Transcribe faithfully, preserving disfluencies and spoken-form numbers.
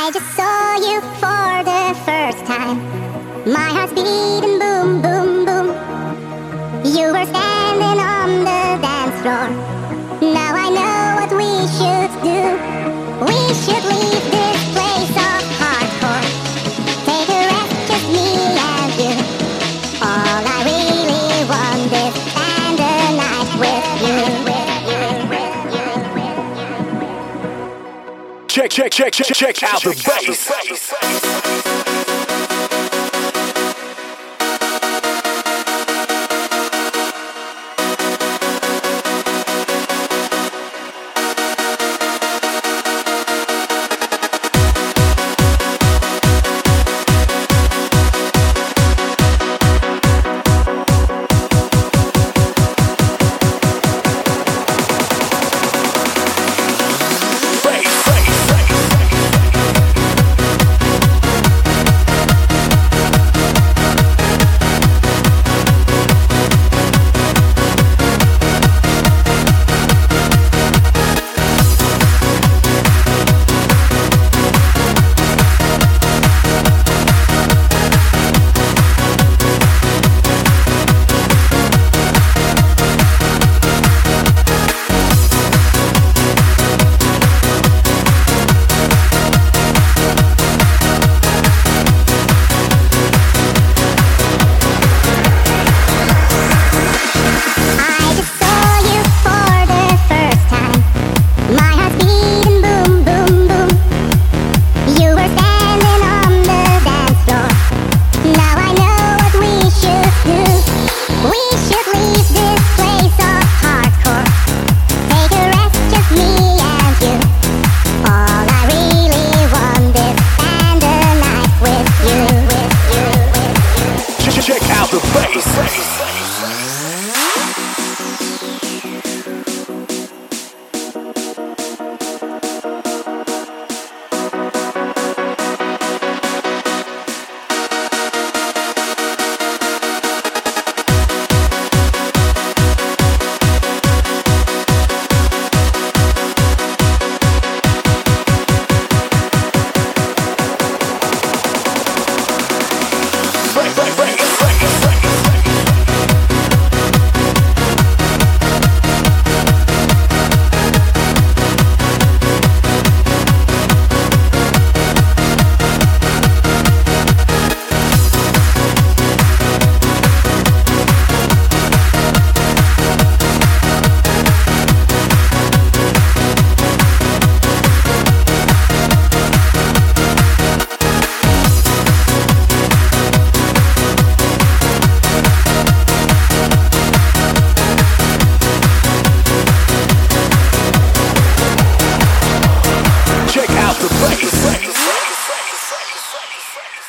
I just saw you for the first time. My heart's beating boom, boom, boom. You were standing on the dance floor. Now I know what we should do. We should leave this place of hardcore. Take a rest, just me and you. All I really want is spend the night with you. Check, check, check, check, check out the bass. Check out the bass.